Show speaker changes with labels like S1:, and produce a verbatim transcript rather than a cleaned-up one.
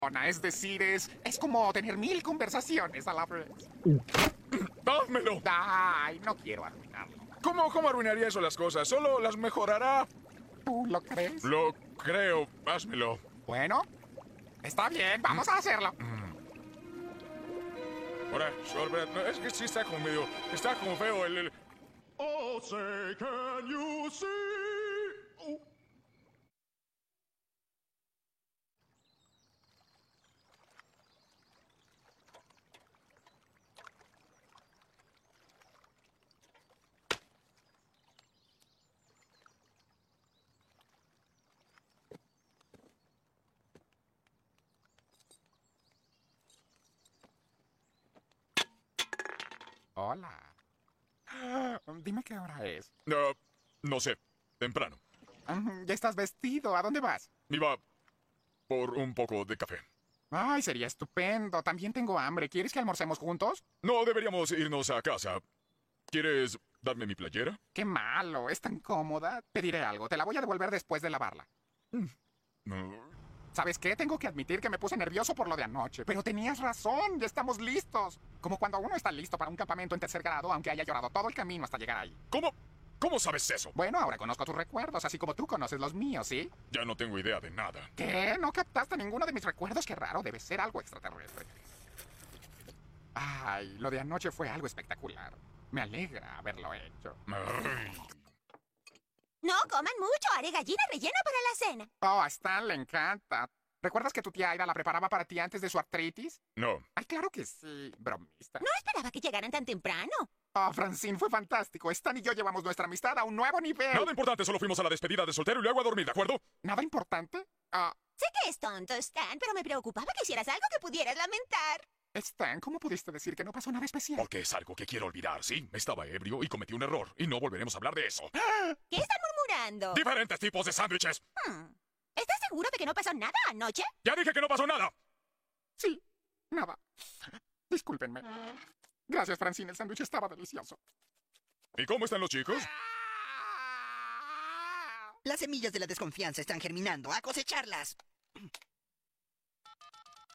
S1: Es decir, es, es como tener mil conversaciones a la vez.
S2: ¡Dámelo!
S1: Ay, no quiero arruinarlo.
S2: ¿Cómo, ¿Cómo arruinaría eso las cosas? ¿Solo las mejorará?
S1: ¿Tú lo crees?
S2: Lo creo. Házmelo.
S1: Bueno, está bien, vamos a hacerlo.
S2: Ahora, sorbet. No, es que sí está como medio... Está como feo el... el... Oh, say, can you see? Oh.
S1: Hola. Dime qué hora es.
S2: No, no sé. Temprano.
S1: Mm, Ya estás vestido. ¿A dónde vas?
S2: Iba por un poco de café.
S1: Ay, sería estupendo. También tengo hambre. ¿Quieres que almorcemos juntos?
S2: No deberíamos irnos a casa. ¿Quieres darme mi playera?
S1: Qué malo. Es tan cómoda. Te diré algo. Te la voy a devolver después de lavarla.
S2: No.
S1: ¿Sabes qué? Tengo que admitir que me puse nervioso por lo de anoche. Pero tenías razón. Ya estamos listos. Como cuando uno está listo para un campamento en tercer grado, aunque haya llorado todo el camino hasta llegar ahí.
S2: ¿Cómo? ¿Cómo sabes eso?
S1: Bueno, ahora conozco tus recuerdos, así como tú conoces los míos, ¿sí?
S2: Ya no tengo idea de nada.
S1: ¿Qué? ¿No captaste ninguno de mis recuerdos? Qué raro, debe ser algo extraterrestre. Ay, lo de anoche fue algo espectacular. Me alegra haberlo hecho.
S2: Ay.
S3: No coman mucho, haré gallina rellena para la cena.
S1: Oh, a Stan le encanta. ¿Recuerdas que tu tía Aida la preparaba para ti antes de su artritis?
S2: No.
S1: Ay, claro que sí, bromista.
S3: No esperaba que llegaran tan temprano.
S1: Oh, Francine, fue fantástico. Stan y yo llevamos nuestra amistad a un nuevo nivel.
S2: Nada importante, solo fuimos a la despedida de soltero y luego a dormir, ¿de acuerdo?
S1: ¿Nada importante? Ah,
S3: Sé que es tonto, Stan, pero me preocupaba que hicieras algo que pudieras lamentar.
S1: Stan, ¿cómo pudiste decir que no pasó nada especial?
S2: Porque es algo que quiero olvidar, ¿sí? Estaba ebrio y cometí un error. Y no volveremos a hablar de eso.
S3: ¿Qué están murmurando?
S2: Diferentes tipos de sándwiches.
S3: Hmm. ¿Estás seguro de que no pasó nada anoche?
S2: Ya dije que no pasó nada.
S1: Sí, nada. Discúlpenme. Gracias, Francine. El sándwich estaba delicioso.
S2: ¿Y cómo están los chicos?
S4: Las semillas de la desconfianza están germinando. ¡A cosecharlas!